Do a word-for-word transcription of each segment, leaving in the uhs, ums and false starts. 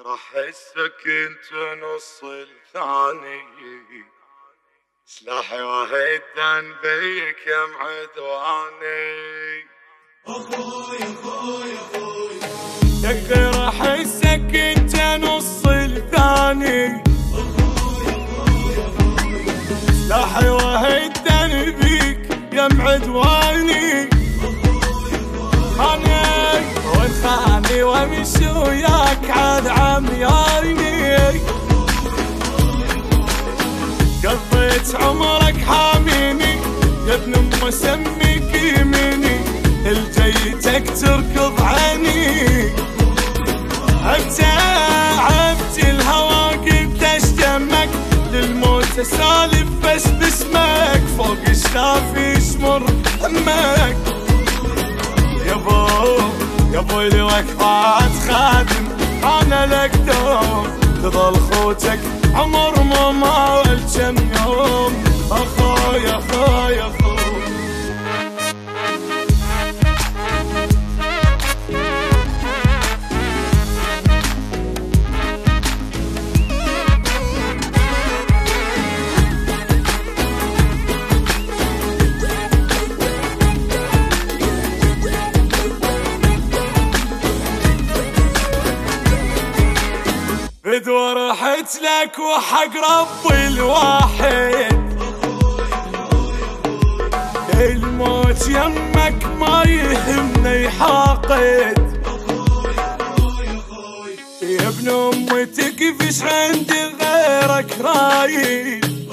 راح احسك انت نص الثاني، سلاحي واهدا بيك يا معدواني. اخوي اخوي اخوي تقدر احسك انت نص الثاني، اخوي اخوي اخوي سلاحي واهدا بيك يا معدواني. خاني وين خاني وامشي وياك عاد عمياني، قضيت عمرك حاميني يا ابن ام سميك يميني، الجيتك تركض عيني. انت عبت الهوى قلت اشتمك للموت سالف بس باسمك، فوق الشاف يشمر همك. يابو يابو الوقفات خادم انا لك دوم، تظل خوتك عمر ما مال كم يوم. اخوي اخوي اخوي بدوى رحت لك وحق ربي الواحد، الموت يمك ما يهمني حاقد. يا ابن امي تكفش عندي غيرك رايد،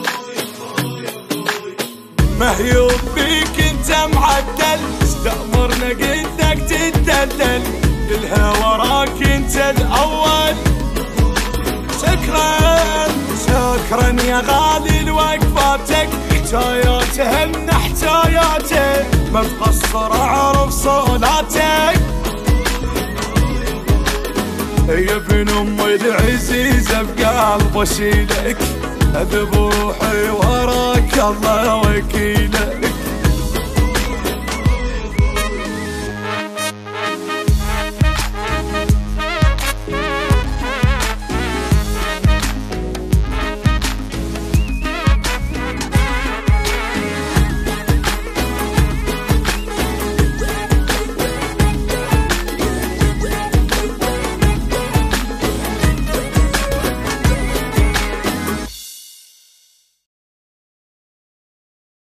مهيوب بيك انت معدل، استأمرنا قدك تتدلل، للهوى راك انت الاول. شكرا شكرا يا غالي لوقفاتك، حكاياتهن حكاياتك ما تقصر اعرف صولاتك. يا ابن امي العزيزه بقلب اشيلك، اذب روحي وراك الله وكيلك.